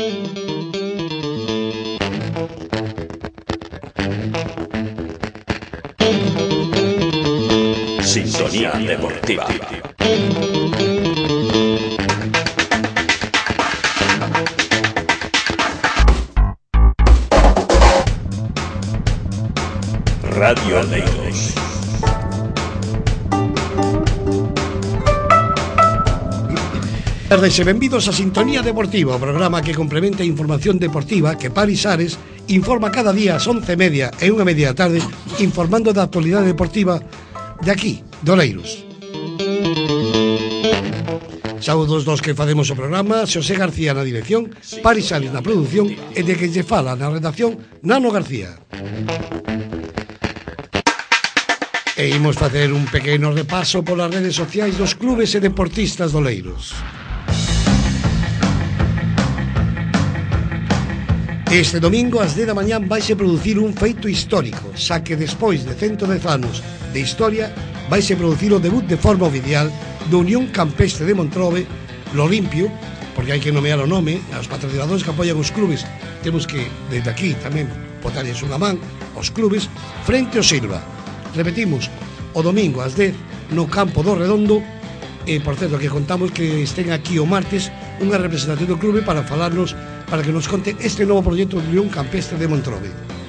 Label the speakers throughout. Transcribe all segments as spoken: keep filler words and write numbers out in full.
Speaker 1: Sintonía Deportiva. Radio Oleiros.
Speaker 2: Tardes e benvidos a Sintonía Deportiva, o programa que complementa a información deportiva que Paris Ares informa cada día ás once e media e unha media da tarde, informando da actualidade deportiva de aquí, de Oleiros. Saúdos dos que facemos o programa, Xosé García na dirección, Paris Ares na produción e de que lle fala na redacción Nano García. E imos facer un pequeno repaso polas redes sociais dos clubes e deportistas de Oleiros. Este domingo ás dez da mañán vaise producir un feito histórico, xa que despois de ciento dez anos de historia vaise producir o debut de forma oficial do Unión Campestre de Montrobe, lo limpio, porque hai que nomear o nome, aos patrocinadores que apoian os clubes, temos que, desde aquí, tamén botarles unha man aos clubes, frente ao Silva. Repetimos, o domingo ás dez no campo do Redondo, e, por certo, que contamos que estén aquí o martes unha representación do clube para falarnos, para que nos conte este novo proxecto do Unión Campestre de Montrobe.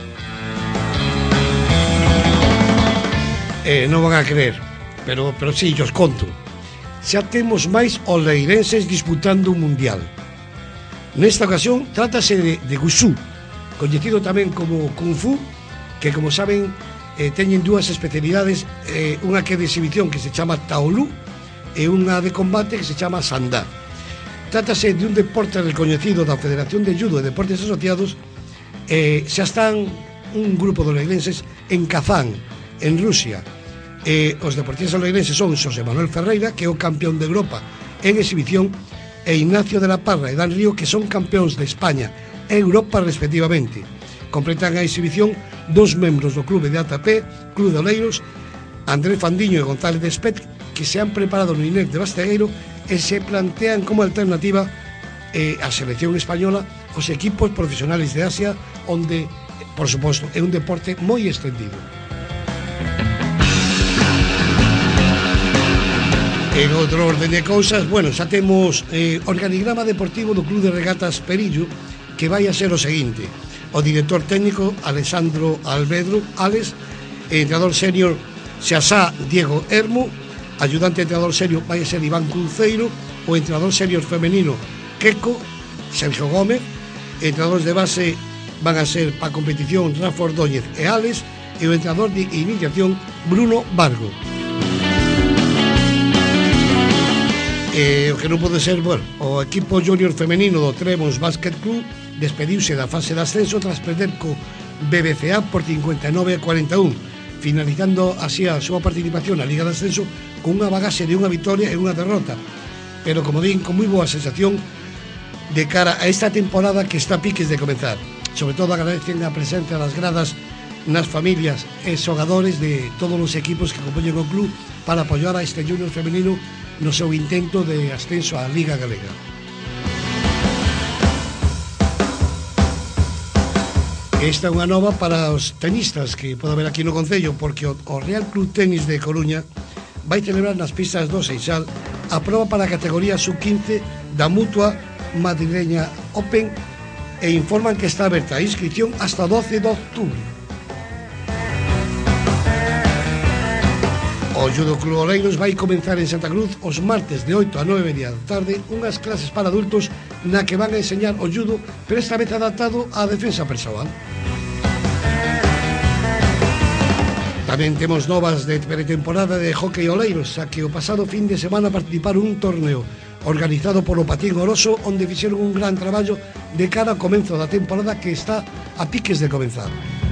Speaker 2: Eh, non van a creer, pero, pero sí, os conto. Xa temos máis oleirenses disputando un mundial. Nesta ocasión, trátase de, de Wushu, coñecido tamén como Kung Fu, que, como saben, eh, teñen dúas especialidades, eh, unha que é de exhibición que se chama Taolu e unha de combate que se chama Sandá. Trátase de un deporte recoñecido da Federación de Judo e Deportes Asociados. eh, Xa están un grupo de oleirenses en Kazán, en Rusia. eh, Os deportistas oleirenses son Xosé Manuel Ferreira, que é o campeón de Europa en exhibición, e Ignacio de la Parra e Dan Río, que son campeóns de España e Europa respectivamente. Completan a exhibición dos membros do clube de A T P, Club de Oleiros, Andrés Fandiño e González Despet, que se han preparado no I N E C de Bastegueiro e se plantean como alternativa eh, a selección española os equipos profesionales de Asia, onde, por suposto, é un deporte moi extendido. En outro orden de cousas, bueno, xa temos eh, organigrama deportivo do Club de Regatas Perillo, que vai a ser o seguinte: o director técnico Alessandro Alvedro Ales, entrenador senior Xasá Diego Hermo, ayudante entrenador serio vai ser Iván Cunceiro, o entrenador senior femenino Queco Sergio Gómez, entrenadores de base van a ser para competición Rafa Ordóñez e Ales, e o entrenador de iniciación Bruno Vargo. E o que non pode ser, bueno, o equipo junior femenino do Tremos Basket Club despediuse da fase de ascenso tras perder co B B C A por cincuenta e nove a cuarenta e un, finalizando así a súa participación na Liga de Ascenso con unha bagaxe de unha victoria e unha derrota, pero, como din, con moi boa sensación de cara a esta temporada que está a piques de comenzar. Sobre todo agradecen a presencia das gradas nas familias e xogadores de todos os equipos que compoñen o club para apoiar a este junior femenino no seu intento de ascenso á Liga Galega. Esta é unha nova para os tenistas que pode haber aquí no concello, porque o Real Club Tenis de Coruña vai celebrar nas pistas do Seixal a proba para a categoría sub quince da Mutua Madrileña Open, e informan que está aberta a inscripción hasta doce de octubre. O Judo Club Oleiros vai comenzar en Santa Cruz os martes de oito a nove e media da tarde unhas clases para adultos na que van a enseñar o judo, pero esta vez adaptado á defensa persoal. Tamén temos novas de pretemporada de hockey Oleiros, xa que o pasado fin de semana participaron un torneo organizado polo Patín Oroso, onde fixeron un gran traballo de cara ao comenzo da temporada que está a piques de comenzar.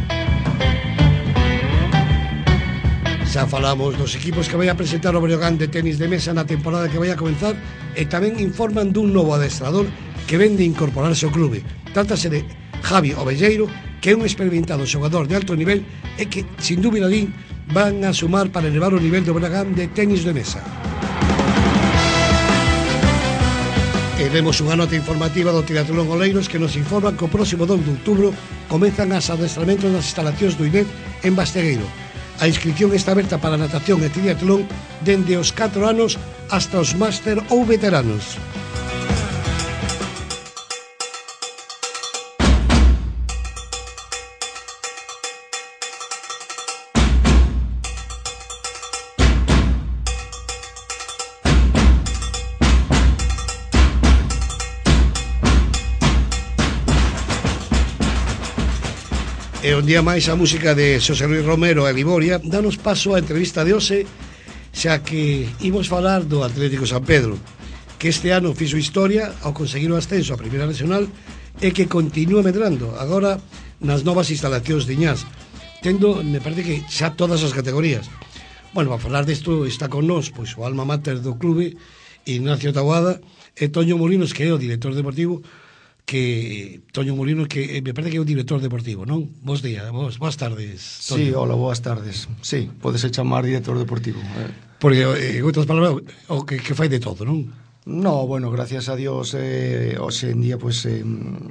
Speaker 2: Xa falamos dos equipos que vai a presentar o Breogán de tenis de mesa na temporada que vai a comenzar, e tamén informan dun novo adestrador que ven de incorporarse ao clube. Trátase de Javi Ovelleiro, que é un experimentado xogador de alto nivel e que, sin dúbida din, van a sumar para elevar o nivel do Breogán de tenis de mesa. E vemos unha nota informativa do Triatlón Oleiros que nos informa que o próximo dos de outubro comezan as adestramentos nas instalacións do I N E P en Bastegueiro. A inscripción está aberta para natación e triatlón dende os catro anos hasta os máster ou veteranos. E un día máis a música de Xosé Luis Romero e Liboria danos paso á entrevista de hoxe, xa que imos falar do Atlético San Pedro, que este ano fixo historia ao conseguir o ascenso a Primeira Nacional e que continúa medrando agora nas novas instalacións de Iñás, tendo, me parece que xa todas as categorías. Bueno, para falar disto está con nós pois o alma mater do clube, Ignacio Taboada, e Toño Molinos, que é o director deportivo, que Toño Molinos, que me parece que é o director deportivo, non? Bos días, bos, boas tardes, Toño.
Speaker 3: Sí, hola, boas tardes. Sí, podese chamar director deportivo. Eh.
Speaker 2: Porque, en outras palabras, o que, que fai de todo, non?
Speaker 3: No, bueno, gracias a Dios, eh, hoxe en día, pues, eh,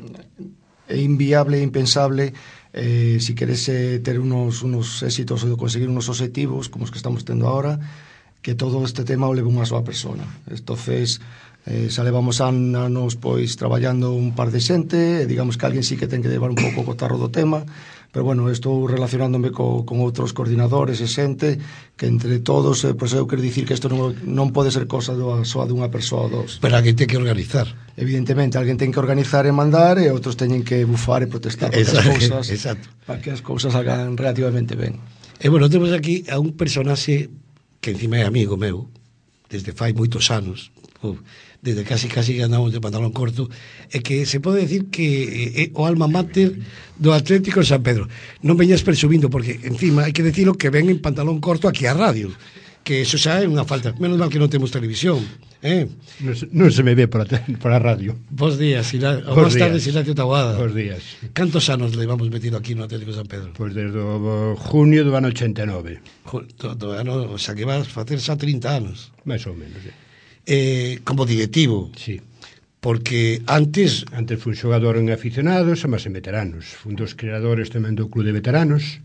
Speaker 3: é inviable, impensable, eh, si queres eh, ter unos, unos éxitos ou conseguir unos objetivos, como os que estamos tendo ahora, que todo este tema o leve unha soa persona. Entonces, Eh, xa levamos anos pois traballando un par de xente, e digamos que alguén sí que ten que levar un pouco o cotarro do tema, pero bueno, estou relacionándome co, con outros coordinadores e xente que entre todos, eh, pois eu quero dicir que isto non, non pode ser cosa do, soa dunha persoa ou dos.
Speaker 2: Pero alguén ten que organizar.
Speaker 3: Evidentemente, alguén ten que organizar e mandar, e outros teñen que bufar e protestar para que as cousas,
Speaker 2: exacto,
Speaker 3: para que as cousas hagan relativamente ben.
Speaker 2: E bueno, temos aquí a un personaxe que encima é amigo meu desde fai moitos anos, desde casi casi que andamos de pantalón corto, e que se pode decir que é o alma mater do Atlético San Pedro. Non veñas presumindo, porque encima hai que decirlo que ven en pantalón corto aquí a radio, que eso xa é unha falta. Menos mal que non temos televisión, eh?
Speaker 4: Non se, non se me ve por a, por a radio.
Speaker 2: Bos días, Ila... Bos tardes, Ignacio Taboada.
Speaker 4: Bos días.
Speaker 2: Cantos anos levamos metido aquí no Atlético San Pedro?
Speaker 4: Pois desde o junio do ano ochenta e nove.
Speaker 2: Do, do ano, xa que vas facer xa trinta anos.
Speaker 4: Mais ou menos, sí.
Speaker 2: Eh, como directivo.
Speaker 4: Sí.
Speaker 2: Porque antes...
Speaker 4: Antes fui xogador en aficionados e máis en veteranos. Fui un dos creadores tamén do club de veteranos.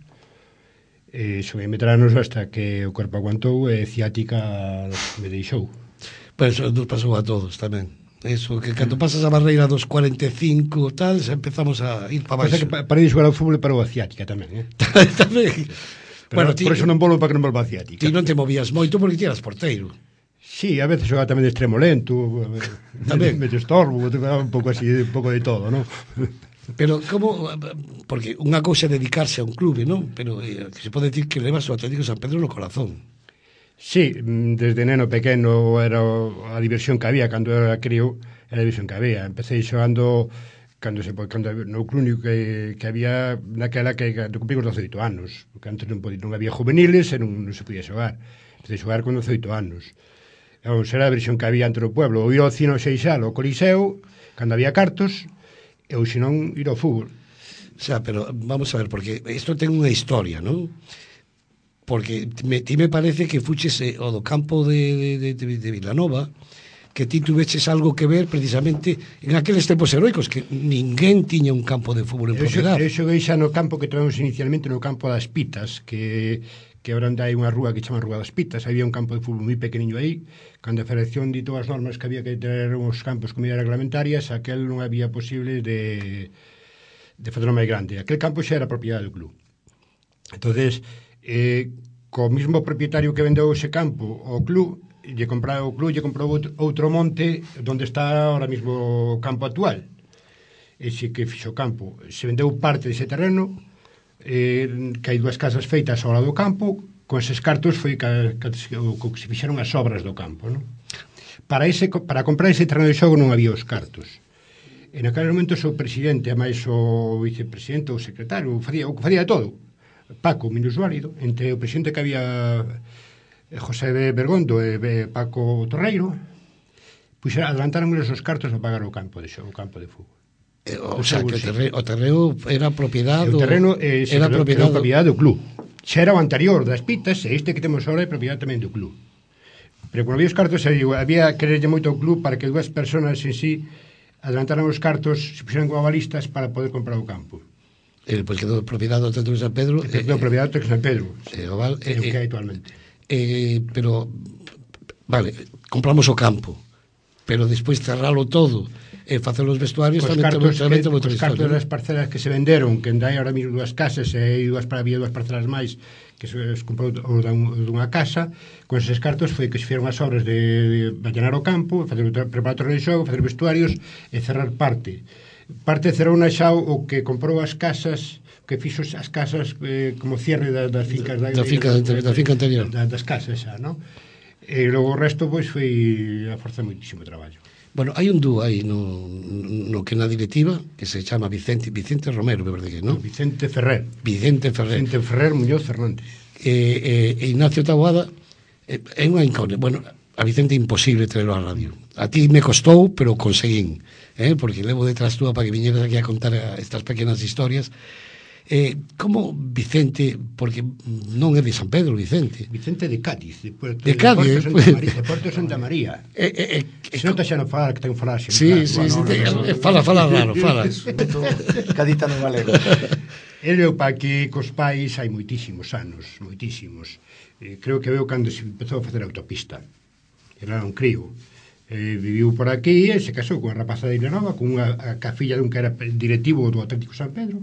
Speaker 4: E xoguei en veteranos hasta que o corpo aguantou e ciática me deixou.
Speaker 2: Pois pues, nos pasou a todos tamén. Eso, que cando pasas a barreira dos cuarenta e cinco tal, xa empezamos a ir para baixo.
Speaker 4: Pasa que para ir xogar ao fútbol parou a ciática tamén, eh?
Speaker 2: Tamén.
Speaker 4: Pero bueno, por eso non volvo para que non volva a ciática.
Speaker 2: Ti non te movías moito porque ti eras porteiro.
Speaker 4: Sí, a veces xogaba tamén de extremo lento, tamén me estorbo, un pouco así, un pouco de todo, non?
Speaker 2: Pero como, porque unha cousa é dedicarse a un clube, non? Pero eh, se pode decir que levas o Atlético San Pedro no corazón.
Speaker 4: Sí, desde neno pequeno era a diversión que había, cando era crío, era a diversión que había. Empecé xogando cando se cando no club que, que había naquela que cumprimos dezoito anos, porque antes non, podía, non había juveniles e non, non se podía xogar. Empecé a xogar con dezoito anos. Vamos, era a versión que había entre o pueblo, ou ir ao Cino Seixal, ao Coliseo, cando había cartos, e ou senón ir ao fútbol.
Speaker 2: O sea, pero vamos a ver, porque isto ten unha historia, non? Porque me, ti me parece que fuches eh, o do campo de, de, de, de Vilanova, que ti tuveches algo que ver precisamente en aqueles tempos heroicos, que ninguén tiña un campo de fútbol en propiedade.
Speaker 4: Eu xoguei xa no campo que tivemos inicialmente no campo das Pitas, que... que agora anda hai unha rúa que chama Rúa das Pitas. Había un campo de fútbol moi pequeniño aí, cando a Federación dito as normas que había que ter uns campos con medidas reglamentarias, aquel non había posible de, de facerlo máis grande. Aquel campo xa era propiedade do club. Entonces, eh, co mismo propietario que vendeu ese campo ao club, lle comprou o club, lle comprou outro, outro monte onde está ahora mismo o campo actual. Ese que fixo o campo. Se vendeu parte dese terreno, eh, que hai dúas casas feitas ao lado do campo, con eses cartos foi que, que, que se fixeron as obras do campo, non? Para, ese, para comprar ese terreno de xogo non había os cartos. En aquel momento o seu presidente, a máis o vicepresidente ou secretario, facía, o que facía de todo, Paco minusválido, entre o presidente que había José Bergondo e Paco Torreiro, pois adelantaron os cartos a pagar o campo de xogo, o campo de fútbol.
Speaker 2: Eh, o sea, que o terreno, o terreno era propiedade
Speaker 4: o terreno eh,
Speaker 2: era propiedade
Speaker 4: do club. Xa era o anterior das Pitas, e este que temos agora é propiedade tamén do club. Pero quando había os cartos, había quererlle moito ao club para que dúas personas en sí adelantaran os cartos, se pusieran como avalistas para poder comprar o campo.
Speaker 2: E depois quedou propiedade do Centro de San Pedro.
Speaker 4: Quedou propiedade do Centro de San Pedro.
Speaker 2: É o val,
Speaker 4: é o que hai actualmente.
Speaker 2: Eh, pero, vale, compramos o campo, pero despois cerralo todo e facer os vestuarios
Speaker 4: Os
Speaker 2: tamén
Speaker 4: cartos,
Speaker 2: tamén
Speaker 4: que,
Speaker 2: outra
Speaker 4: os cartos
Speaker 2: historia.
Speaker 4: das parcelas que se venderon, que andai ahora mismo dúas casas e hai dúas para había dúas parcelas máis que se comprou o dunha casa, con eses cartos foi que se fixeron as obras de, de allanar o campo, facer preparar torneos de xogo, facer vestuarios e cerrar parte. Parte cerrou na xa o que comprou as casas, que fixo as casas eh, como cierre das, das fincas da,
Speaker 2: da, finca, da, da finca anterior,
Speaker 4: da, das casas xa, non? E logo o resto pois foi a forza moitísimo traballo.
Speaker 2: Bueno, hai un dúo aí no, no que na directiva que se chama Vicente Vicente Romero, me parece que, non?
Speaker 4: Vicente Ferrer.
Speaker 2: Vicente Ferrer.
Speaker 4: Vicente Ferrer Muñoz Fernández.
Speaker 2: E, e, e Ignacio Taboada é, é unha incógnita. Bueno, a Vicente é imposible traerlo á radio. A ti me costou, pero conseguín, eh? Porque levo detrás túa para que viñeras aquí a contar estas pequenas historias. Eh, como Vicente, porque non é de San Pedro, Vicente.
Speaker 4: Vicente de Cádiz, de, Puerto,
Speaker 2: de, de Cádiz,
Speaker 4: Porto Santa María, de Porto Santa María.
Speaker 2: Eh, eh, eh,
Speaker 4: Se non te xa non falar que ten falar
Speaker 2: sí, claro. sí, sí, bueno, no, no, fala, fala raro, fala.
Speaker 3: Cadita no galego.
Speaker 4: Ele o pa que cos pais hai moitísimos anos, moitísimos. Eh, creo que veo cando se empezou a facer autopista. Era un crío. Eh, viviu por aquí e se casou con a rapaza de Vilanova, con unha a, a filla dun que era directivo do Atlético San Pedro.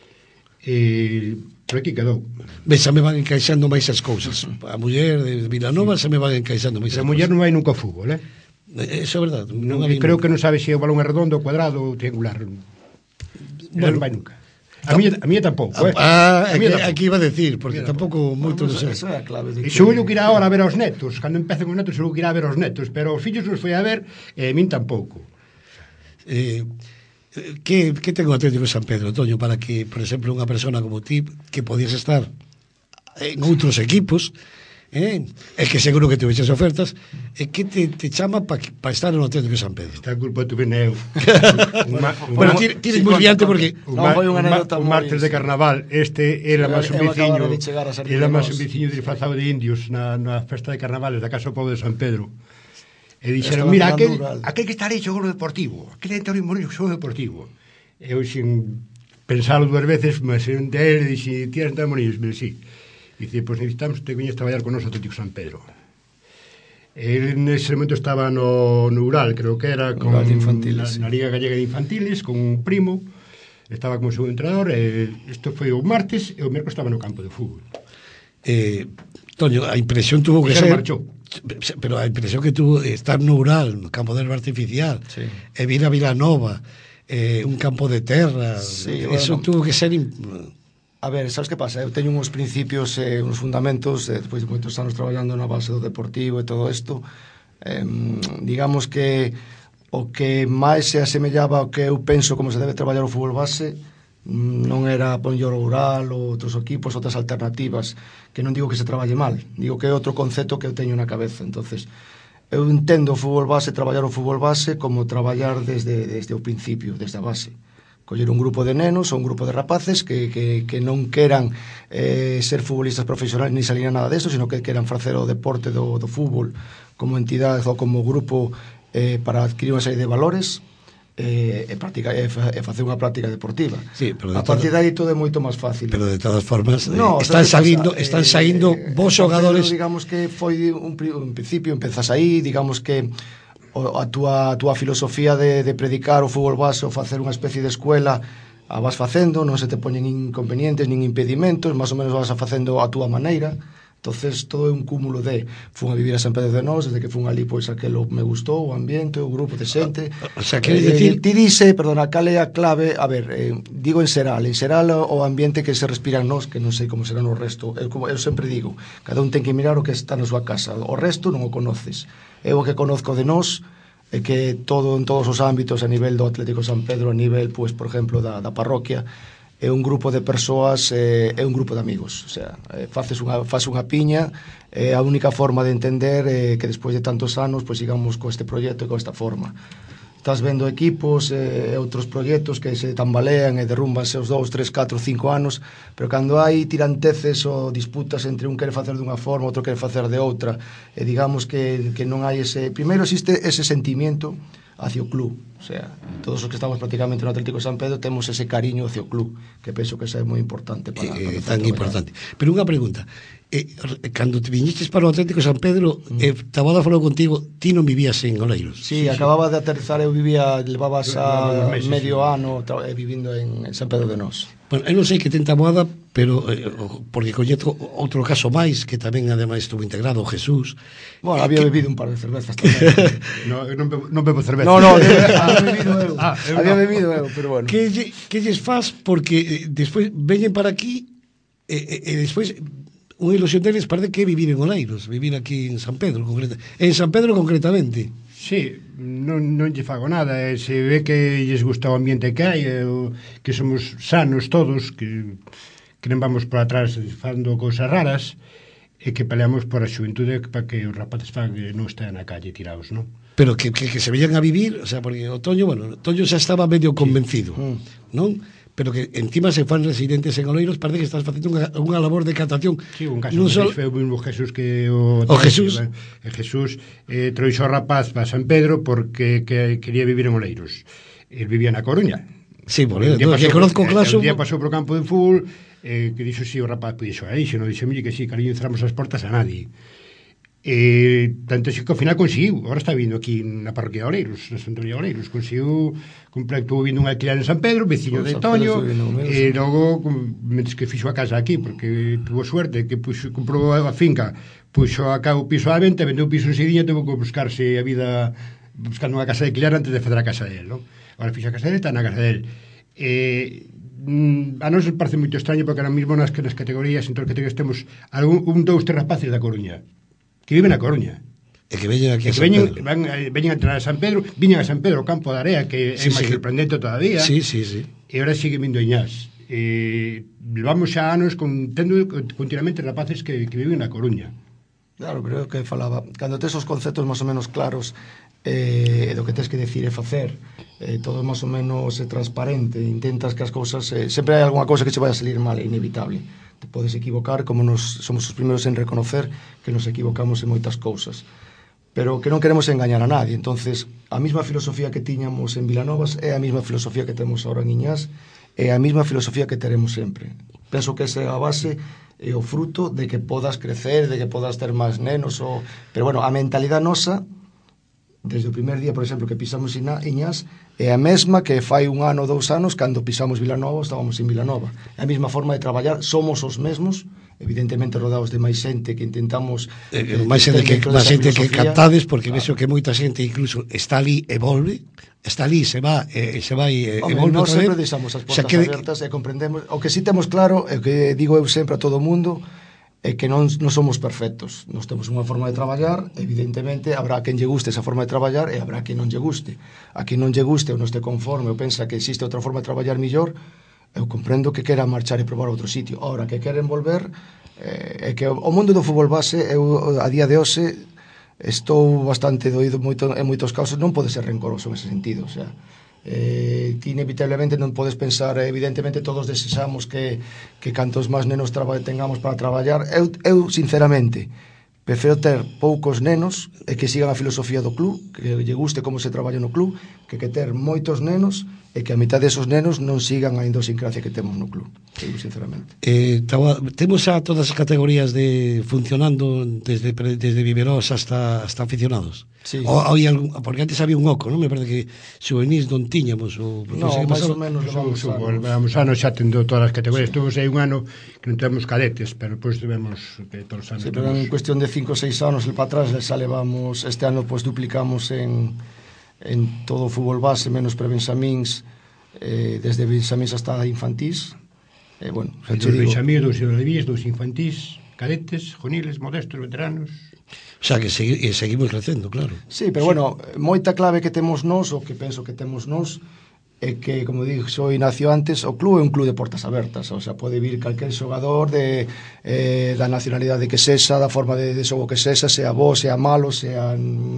Speaker 4: E por aquí quedou.
Speaker 2: Ves, xa me van encaixando máis as cousas. A muller de Vilanova xa me van encaixando máis as cousas.
Speaker 4: A muller non vai nunca ao fútbol, eh?
Speaker 2: Eso é verdade.
Speaker 4: Non, non creo que non sabe se o balón é redondo, cuadrado ou triangular. Bueno, non vai nunca. A mí, a mí tampouco, eh?
Speaker 2: Ah, a aquí, aquí iba a decir, porque tampouco moito non sei.
Speaker 3: Eso é a clave.
Speaker 4: E xo que irá ahora a ver aos netos, cando empecen os netos, xo que irá a ver aos netos, pero os fillos nos foi a ver, e a min tampouco.
Speaker 2: Eh... Que, que ten o Atlético de San Pedro, Toño, para que, por exemplo, unha persona como ti, que podías estar en outros equipos, eh, é que seguro que te veches ofertas, é que te, te chama para pa estar no Atlético de San Pedro?
Speaker 4: Está a culpa tu veneo.
Speaker 2: Bueno, tires moi diante porque...
Speaker 4: Un, ma, un, ma, un martes de carnaval, este era máis un veciño, era máis un veciño disfrazado de indios na, na festa de carnavales da Casa do Pobo de San Pedro. E dixeron, mira, aquel, aquel que está aí xogou no Deportivo, aquel é Antonio Morillo xogou no Deportivo. E eu, sin pensalo dúas veces, me senté a él e dixe, ti eres Antonio Morillo? E dixe, sí. E dixe, pois necesitamos que te viñes traballar con nos Atlético San Pedro. Ele nese momento estaba no, no Ural, creo que era, con, na, na Liga Gallega de Infantiles, con un primo, estaba como segundo entrenador, e isto foi o martes, e o mércoles estaba no campo de fútbol.
Speaker 2: Eh, Toño, a impresión tuvo que ser...
Speaker 4: marchou.
Speaker 2: Pero a impresión que tuvo estar no Ural, no campo de herba artificial, sí. E vir a Vilanova, eh, un campo de terra, sí, eso bueno, tuvo que ser... Imp...
Speaker 3: A ver, sabes que pasa? Eu teño uns principios, eh, uns fundamentos, eh, despois de moitos anos traballando na base do Deportivo e todo isto, eh, digamos que o que máis se asemellaba ao que eu penso como se debe traballar o fútbol base non era Ponllor Ural ou outros equipos, outras alternativas, que non digo que se traballe mal, digo que é outro concepto que eu teño na cabeza. Entonces, eu entendo o fútbol base, traballar o fútbol base como traballar desde, desde o principio, desde a base. Coller un grupo de nenos ou un grupo de rapaces que, que, que non queran eh, ser futbolistas profesionais ni salir a nada deso, sino que queran facer o deporte do, do fútbol como entidade ou como grupo eh, para adquirir unha serie de valores, e, e, practica, e, fa, e facer unha práctica deportiva.
Speaker 2: Sí, pero
Speaker 3: a partir de aí todo é moito máis fácil.
Speaker 2: Pero de todas formas,
Speaker 3: no,
Speaker 2: eh, están salindo, están saindo
Speaker 3: eh,
Speaker 2: vos xogadores.
Speaker 3: Digamos que foi un, un principio, empezas aí, digamos que o, a túa a túa filosofía de, de predicar o fútbol base ou facer unha especie de escuela a vas facendo, non se te poñen inconvenientes nin impedimentos, máis ou menos vas a facendo a túa maneira. Entonces todo é un cúmulo de fun a vivir a San Pedro de Nós, desde que fun ali pois aquelo me gustou, o ambiente, o grupo de xente.
Speaker 2: O sea, quere
Speaker 3: eh,
Speaker 2: decir,
Speaker 3: ti dice, perdona, cal é a clave, a ver, eh, digo en Seral, en Seral o ambiente que se respira en nós, que non sei como será no resto. Eu como eu sempre digo, cada un ten que mirar o que está na súa casa, o resto non o conoces. Eu o que conozco de nós é que todo en todos os ámbitos a nivel do Atlético San Pedro, a nivel, pois, por exemplo, da, da parroquia, é un grupo de persoas, eh, é un grupo de amigos, o sea, eh, faces unha, faces unha piña, é eh, a única forma de entender eh, que despois de tantos anos, pois sigamos con este proxecto e con esta forma. estás vendo equipos e eh, outros proxectos que se tambalean e derrumbanse os dous, tres, catro, cinco anos, pero cando hai tiranteces ou disputas entre un quere facer dunha forma, outro quere facer de outra, e digamos que, que non hai ese... Primeiro existe ese sentimiento hacia o club, o sea, todos os que estamos prácticamente no Atlético de San Pedro temos ese cariño hacia o club, que penso que eso é moi importante para,
Speaker 2: eh,
Speaker 3: para
Speaker 2: tan importante. Pero unha pregunta, eh, cando te viñestes para o Atlético de San Pedro, mm. eh, Taboada falou contigo, ti non vivías en Oleiros?
Speaker 3: Sí, sí, acababa sí. de aterrizar, eu vivía, levaba xa medio sí. ano tra- vivindo en, en San Pedro de Nós.
Speaker 2: Bueno, eu non sei que ten Taboada, pero eh, porque coñezo outro caso máis que tamén ademais estuvo integrado, Jesús.
Speaker 3: Bueno, había
Speaker 2: que...
Speaker 3: bebido un par de cervezas tamén.
Speaker 4: no, non, bebo, non bebo cerveza.
Speaker 3: No, no, había bebido eu.
Speaker 4: Ah, eu
Speaker 3: había
Speaker 4: no.
Speaker 3: bebido eu, pero bueno.
Speaker 2: Que, que lles faz porque eh, despois veñen para aquí e, e, e despois unha ilusión deles parece que é vivir en Oleiros, vivir aquí en San Pedro, concreta, en San Pedro concretamente.
Speaker 4: Sí, non, non lle fago nada, e se ve que lles gusta o ambiente que hai, e o, que somos sanos todos, que, que non vamos por atrás facendo cousas raras, e que peleamos por a xuventude para que os rapaces fan que non estén na calle tirados, non?
Speaker 2: Pero que, que, que se veían a vivir, o sea, porque o Toño, bueno, o Toño xa estaba medio convencido, sí. non? Pero que encima se fan residentes en Oleiros, parece que estás facendo unha, unha labor de catación.
Speaker 4: Sí, un caso
Speaker 2: non
Speaker 4: sol...
Speaker 2: sol...
Speaker 4: foi o mesmo Jesús que o...
Speaker 2: O Jesús.
Speaker 4: E Jesús eh, trouxo o rapaz para San Pedro porque que quería vivir en Oleiros. El vivía na Coruña.
Speaker 2: Sí, bueno, no, que conozco claso...
Speaker 4: Un día pasou pro campo de fútbol, eh, que dixo si sí, o rapaz puxo aí, xe non dixo que sí, cariño, cerramos as portas a nadie. E tanto xe que ao final conseguiu, agora está vindo aquí na parroquia de Oleiros, na Santoría de Oleiros, conseguiu comprar, estuvo vindo un alquiler en San Pedro, veciño de Toño, e logo mentres que fixo a casa aquí, porque tuvo suerte que puxo, comprou a finca, puxo a cabo o piso á venta, vendeu o piso en Sidiña, teve que buscarse a vida buscando unha casa de alquiler antes de fazer a casa dele, non? Agora fixo a casa dele, está na casa dele. E a nos parece moito extraño porque ahora mismo nas, nas categorías, en todas as categorías temos algún, un, dous, tres rapaces da Coruña que viven na Coruña.
Speaker 2: E que veñen aquí
Speaker 4: a
Speaker 2: San
Speaker 4: veñen,
Speaker 2: Pedro.
Speaker 4: Van, veñen a entrar a San Pedro, viñen a San Pedro, o campo da Area, que sí, é máis sí. sorprendente todavía.
Speaker 2: Sí, sí, sí.
Speaker 4: E agora sigue vindo Iñás. E levamos xa anos con, tendo continuamente rapaces que, que viven na Coruña.
Speaker 3: Claro, pero é o que falaba. Cando tes os conceptos máis ou menos claros eh, do que tens que decir e facer, eh, todo máis ou menos é transparente, intentas que as cousas... Eh, sempre hai algunha cousa que se vai a salir mal, é inevitable. Te podes equivocar, como nos somos os primeiros en reconocer que nos equivocamos en moitas cousas, pero que non queremos engañar a nadie. Entonces, a mesma filosofía que tiñamos en Vilanovas é a mesma filosofía que temos agora en Iñás, é a mesma filosofía que teremos sempre. Penso que esa é a base e o fruto de que podas crecer, de que podas ter máis nenos, o... pero bueno, a mentalidade nosa desde o primer día, por exemplo, que pisamos Iñás, é a mesma que fai un ano ou dous anos cando pisamos Vilanova, estábamos en Vilanova. É a mesma forma de traballar, somos os mesmos, evidentemente rodados de máis xente que intentamos...
Speaker 2: Eh, máis xente que, máis xente que captades, porque claro. Vexo que moita xente incluso está ali e volve, está ali, se va, e se vai e volve.
Speaker 3: Nós sempre deixamos as portas que... abertas e comprendemos. O que sí temos claro, e o que digo eu sempre a todo o mundo, é que non, non somos perfectos. Nós temos unha forma de traballar, evidentemente habrá quen lle guste esa forma de traballar e habrá quen non lle guste. A quen non lle guste ou non este conforme ou pensa que existe outra forma de traballar millor, eu comprendo que quera marchar e probar outro sitio. Ahora, que queren volver, eh, é que o mundo do fútbol base, eu a día de hoxe estou bastante doído moito, en moitos casos, non pode ser rencoroso en ese sentido, o sea, eh, ti inevitablemente non podes pensar, evidentemente todos desexamos que, que cantos máis nenos traba, tengamos para traballar. Eu, eu sinceramente prefiro ter poucos nenos e que sigan a filosofía do club, que lle guste como se traballa no club, que que ter moitos nenos e que a mitad desos nenos non sigan a idiosincrasia que temos no club, eu sinceramente.
Speaker 2: Eh, taba, temos xa todas as categorías de funcionando desde desde viveros hasta hasta aficionados. Sí. O, hai algún, porque antes había un oco, non? Me parece que xuvenis non tiñamos o
Speaker 3: no, máis ou menos levamos anos.
Speaker 4: Levamos anos xa tendo todas as categorías. Sí. Tuvemos aí un ano que non temos cadetes, pero depois tivemos que todos os anos.
Speaker 3: Sí, pero en cuestión de cinco ou seis anos el para atrás xa levamos, este ano pues duplicamos en en todo o fútbol base, menos pre-benxamíns, eh, desde benxamíns hasta infantís. Eh, bueno,
Speaker 4: xa te digo, benxamíns, dos levíes, dos infantís, cadetes, juniles, modestos, veteranos.
Speaker 2: O sea, que segui, seguimos crecendo, claro.
Speaker 3: Sí, pero sí. Bueno, moita clave que temos nós, o que penso que temos nós, é que, como dixo Ignacio antes, o club é un club de portas abertas, o sea, pode vir calquer xogador de, eh, da nacionalidade que sexa, da forma de, de xogo que sexa, sea bo, sea malo, sea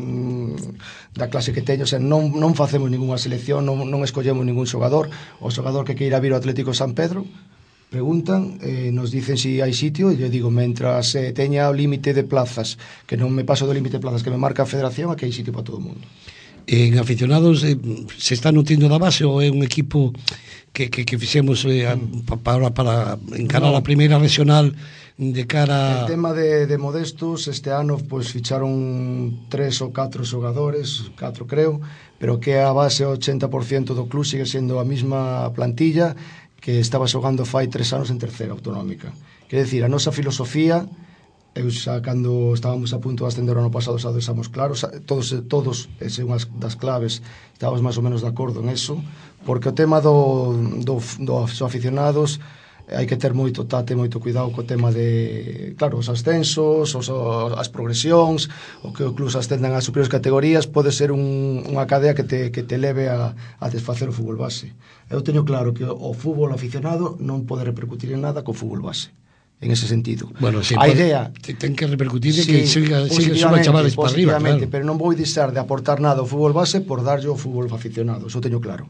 Speaker 3: mm, da clase que teño, o sea, non, non facemos ninguna selección, non, non escollemos ningún xogador. O xogador que queira vir ao Atlético San Pedro preguntan, eh, nos dicen si hai sitio, e eu digo, mentras eh, teña o límite de plazas, que non me paso do límite de plazas que me marca a federación, aquí hai sitio para todo o mundo.
Speaker 2: En aficionados, eh, se está nutrindo da base ou é un equipo que, que, que fixemos eh, mm. para, para encarar no. a primeira regional de cara...
Speaker 3: El tema de, de Modestos, este ano pues, ficharon tres ou catro xogadores, catro creo, pero que a base o ochenta por ciento do club sigue sendo a mesma plantilla que estaba xogando fai tres anos en terceira autonómica. Quer decir, a nosa filosofía... Eu xa cando estábamos a punto de ascender o ano pasado xa deixamos claros, todos, todos ese unhas das claves, estábamos máis ou menos de acordo en eso, porque o tema do, do, dos aficionados hai que ter moito tate, moito cuidado co tema de, claro, os ascensos, os, as progresións, o que o club ascendan ás superiores categorías, pode ser un, unha cadea que te, que te leve a, a desfacer o fútbol base. Eu teño claro que o fútbol aficionado non pode repercutir en nada co fútbol base. En ese sentido.
Speaker 2: Bueno, sí,
Speaker 3: a idea
Speaker 2: ten que repercutir de sí, que siga, siga suba chavales para arriba, claro.
Speaker 3: Pero non vou deixar de aportar nada ao fútbol base por darlle ao fútbol aficionado, eso teño claro.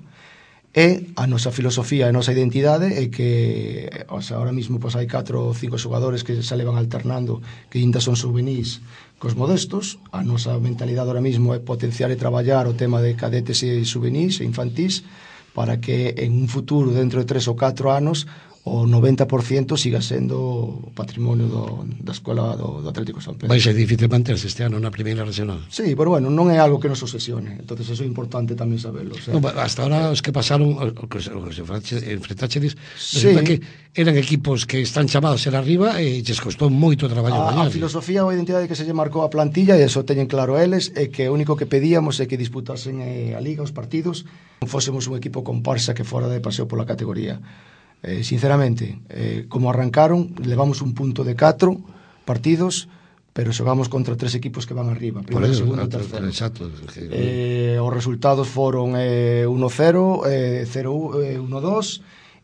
Speaker 3: E a nosa filosofía, a nosa identidade é que, o sea, ahora mismo pues, hai catro ou cinco xogadores que se levan alternando, que ainda son juvenis cos Modestos. A nosa mentalidade ahora mismo é potenciar e traballar o tema de cadetes e juvenis e infantís para que en un futuro, dentro de tres ou catro anos, o noventa por ciento siga sendo patrimonio do, da escola do, do Atlético San Pedro.
Speaker 2: Vai ser difícil manterse este ano na primeira regional.
Speaker 3: Sí, pero bueno, non é algo que nos obsesione, entonces eso é importante tamén saberlo. O sea,
Speaker 2: no, hasta ahora os que pasaron, o que se enfrentachedes, sí, resulta que eran equipos que están chamados a ser arriba e lles costou moito traballo
Speaker 3: gañar. A filosofía ou a identidade que se lle marcou a plantilla, e eso teñen claro eles, é que o único que pedíamos é que disputasen eh, a liga, os partidos, non fósemos un equipo comparsa que fora de paseo pola categoría. Eh, sinceramente, eh, como arrancaron, levamos un punto de catro partidos, pero xogamos contra tres equipos que van arriba, primeiro, segundo e terceiro.
Speaker 2: Exacto.
Speaker 3: Eh, os resultados foron eh, uno cero, eh, cero uno dos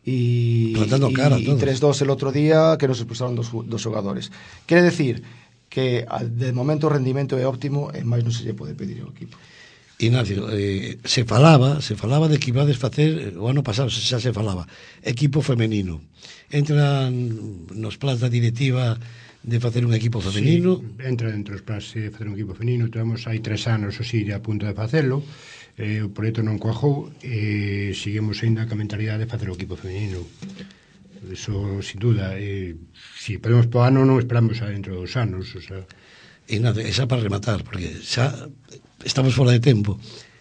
Speaker 3: e tres dos el outro día, que nos expulsaron dos, dos xogadores. Quere decir que de momento o rendimento é óptimo e máis non se lle pode pedir ao equipo.
Speaker 2: Ignacio, eh, se falaba se falaba de que ibades facer o ano pasado, xa se falaba equipo femenino. Entran nos plans da directiva de facer un equipo femenino?
Speaker 4: Sí, entra dentro dos plans de facer un equipo femenino. Temos hai tres anos o sí a punto de facelo, eh, o proxecto non cuajou e eh, seguimos ainda ca mentalidade de facer o equipo femenino. Eso, sin duda, eh, si podemos po ano, non esperamos a dentro dos anos, o sea...
Speaker 2: Ignacio, esa para rematar, porque xa estamos fora de tempo.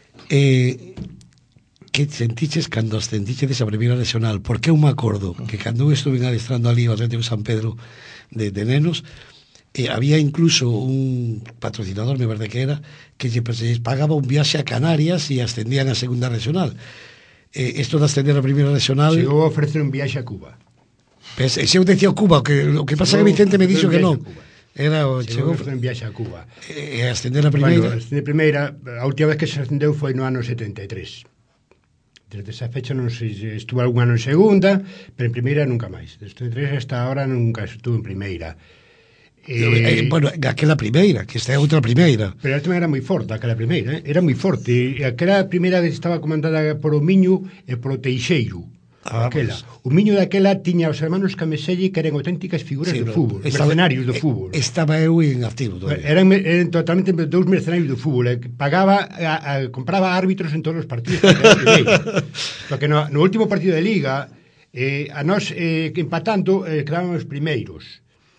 Speaker 2: Eh, que sentiches cando ascendiches a primeira regional? Porque eu me acordo que cando eu estuve adestrando ali ao Atlético San Pedro de, de nenos, eh, había incluso un patrocinador, me parece que era, que lle pagaba un viaxe a Canarias e ascendían a segunda regional. Eh, esto de ascender a primeira regional...
Speaker 4: Chegou a ofrecer un viaxe a Cuba.
Speaker 2: Pues, se eu decía Cuba, o que, o que pasa que Vicente me dixo que non. Era o
Speaker 4: chegou en viaxe a Cuba.
Speaker 2: E eh, ascender a primeira.
Speaker 4: Bueno, ascender a primeira, a última vez que se ascendeu foi no ano setenta e tres. Desde esa fecha non se estuvo algún ano en segunda, pero en primeira nunca máis. Desde setenta e tres hasta ahora nunca estuvo en primeira.
Speaker 2: Eh, eh, bueno, aquela primeira, que esta é outra primeira.
Speaker 4: Pero esta era moi forte, aquela primeira, eh? Era moi forte. E aquela primeira estaba comandada por o Miño e por o Teixeiro. Ah, aquela. Pues... O Miño daquela tiña os hermanos Cameselli, que eran auténticas figuras sí, do fútbol, estaba, mercenarios do fútbol.
Speaker 2: Estaba eu en activo todavía.
Speaker 4: Eran, eran totalmente dous mercenarios do fútbol, eh, pagaba a, a, compraba árbitros en todos os partidos. Porque no, no último partido de Liga, eh, a nós eh, empatando, eh, quedábamos primeiros.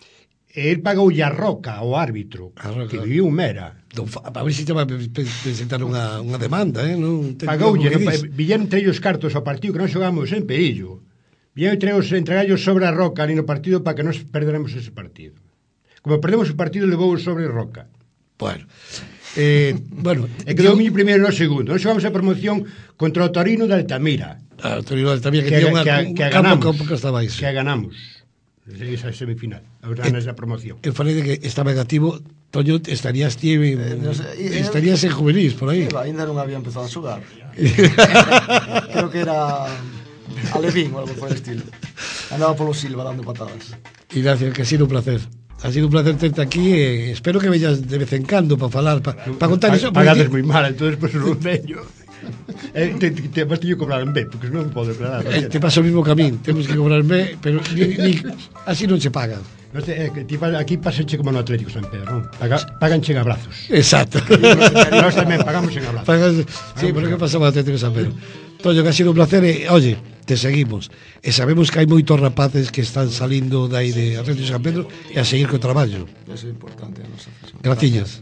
Speaker 4: E el pagou a Roca, o árbitro, Roca, que viviu un Mera.
Speaker 2: A ver se te va a presentar unha, unha demanda, eh? Non
Speaker 4: pagoulle, no, villaron entre ellos cartos ao partido que non xogamos en Perillo. Villaron entre ellos entregallos sobre a Roca ali no partido para que non perderemos ese partido. Como perdemos o partido, levou sobre Roca.
Speaker 2: Bueno, eh, bueno,
Speaker 4: e quedou mi primeiro no segundo. Non xogamos a promoción contra o Torino de Altamira.
Speaker 2: Ah, o Torino de Altamira, que, que, que, que,
Speaker 4: que, que
Speaker 2: campo,
Speaker 4: ganamos,
Speaker 2: campo que estaba
Speaker 4: que ganamos. Esa semifinal, as ganas da promoción.
Speaker 2: Eu falei de que estaba negativo Toño, estarías ti eh,
Speaker 3: no sé, e,
Speaker 2: estarías en juvenís por aí.
Speaker 3: Eva, ainda non había empezado a xogar. Creo que era Alevín ou algo por el estilo. Andaba polo Silva dando patadas.
Speaker 2: Ignacio, que ha sido un placer. Ha sido un placer terte aquí e espero que veñas de vez en cando para falar, para pa contar iso.
Speaker 4: Pagades moi mal, entonces pues non veño. Eh, te, te, te vas teño que cobrar en B, porque non podo declarar.
Speaker 2: Eh, te pasa o mismo camín, temos que cobrar en B, pero ni, ni, así non se paga.
Speaker 4: No sé, eh, que ti, aquí pasache como no Atlético San Pedro, non? Paga, paganche en abrazos.
Speaker 2: Exacto.
Speaker 4: Nós tamén pagamos en abrazos.
Speaker 2: Pagas, sí, pero que pasaba a Atlético San Pedro. Toño, que ha sido un placer e, oye, te seguimos. E sabemos que hai moitos rapaces que están salindo dai de Atlético San Pedro e a seguir co traballo.
Speaker 3: Eso é importante a nosa afición.
Speaker 2: Graciñas.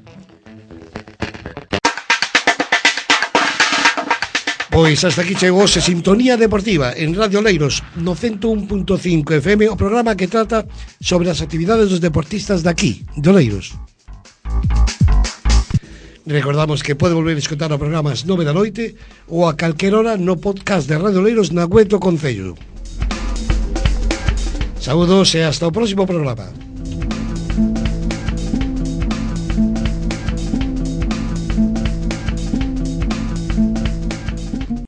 Speaker 2: Pois hasta aquí chegou hoxe Sintonía Deportiva en Radio Oleiros no ciento un punto cinco F M, o programa que trata sobre as actividades dos deportistas daqui, de Oleiros. Recordamos que pode volver a escotar o programa ás nove da noite ou a calquer hora no podcast de Radio Oleiros na web do Concello. Saúdos e hasta o próximo programa.